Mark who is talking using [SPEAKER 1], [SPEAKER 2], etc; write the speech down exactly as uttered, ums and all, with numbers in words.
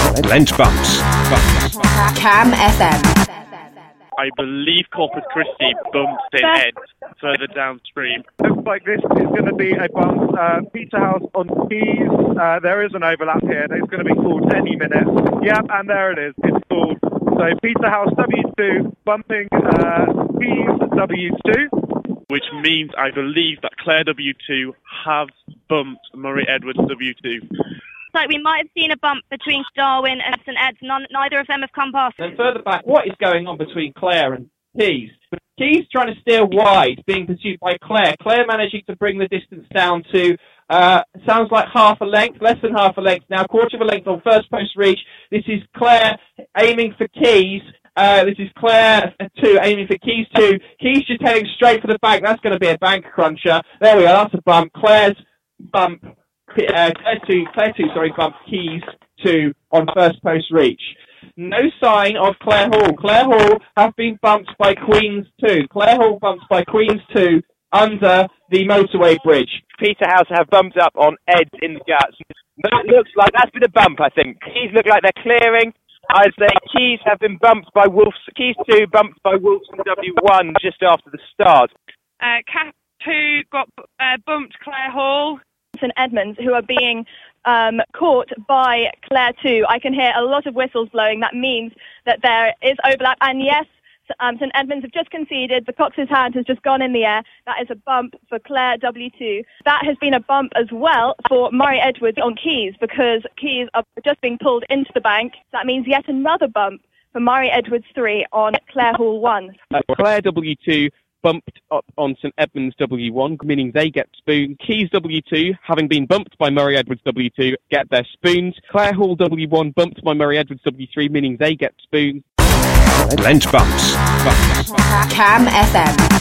[SPEAKER 1] Lent Bumps.
[SPEAKER 2] Cam F M.
[SPEAKER 3] I believe Corpus Christi bumped in Ed further downstream.
[SPEAKER 4] Looks like this is going to be a bump. Uh, Peterhouse on Keys. Uh, there is an overlap here. It's going to be called any minute. Yep, and there it is. It's called. So Peterhouse W two bumping uh, Keys W two.
[SPEAKER 3] Which means I believe that Clare W two have bumped Murray Edwards W two.
[SPEAKER 5] So we might have seen a bump between Darwin and St Ed's. None, neither of them have come past.
[SPEAKER 6] Then further back, what is going on between Clare and Keys? Keys trying to steer wide, being pursued by Clare. Clare managing to bring the distance down to, uh, sounds like half a length, less than half a length now, quarter of a length on first post reach. This is Clare aiming for Keys. Uh, this is Clare two, aiming for Keys two. Keys just heading straight for the bank. That's going to be a bank cruncher. There we go, that's a bump. Clare's bump. Uh, Clare two, Clare two, sorry, bump Keys two on first post reach. No sign of Clare Hall. Clare Hall have been bumped by Queens two. Clare Hall bumped by Queens two under the motorway bridge.
[SPEAKER 7] Peterhouse have bumped up on Ed in the guts. That looks like that's been a bump, I think. Keys look like they're clearing. I'd say Keys have been bumped by Wolves. Keys two bumped by Wolfson W one just after the start.
[SPEAKER 5] Uh, Cat two got uh, bumped Clare Hall.
[SPEAKER 8] St Edmunds, who are being um, caught by Clare two. I can hear a lot of whistles blowing. That means that there is overlap. And yes, um, St Edmunds have just conceded. The Cox's hand has just gone in the air. That is a bump for Clare W two. That has been a bump as well for Murray Edwards on Keys, because Keys are just being pulled into the bank. That means yet another bump for Murray Edwards three on Clare Hall one.
[SPEAKER 9] Uh, Clare W two bumped up on St Edmunds W one, meaning they get spoons. Keys W two, having been bumped by Murray Edwards W two, get their spoons. Clare Hall W one bumped by Murray Edwards W three, meaning they get spoons.
[SPEAKER 1] Lent Bumps.
[SPEAKER 2] Cam F M.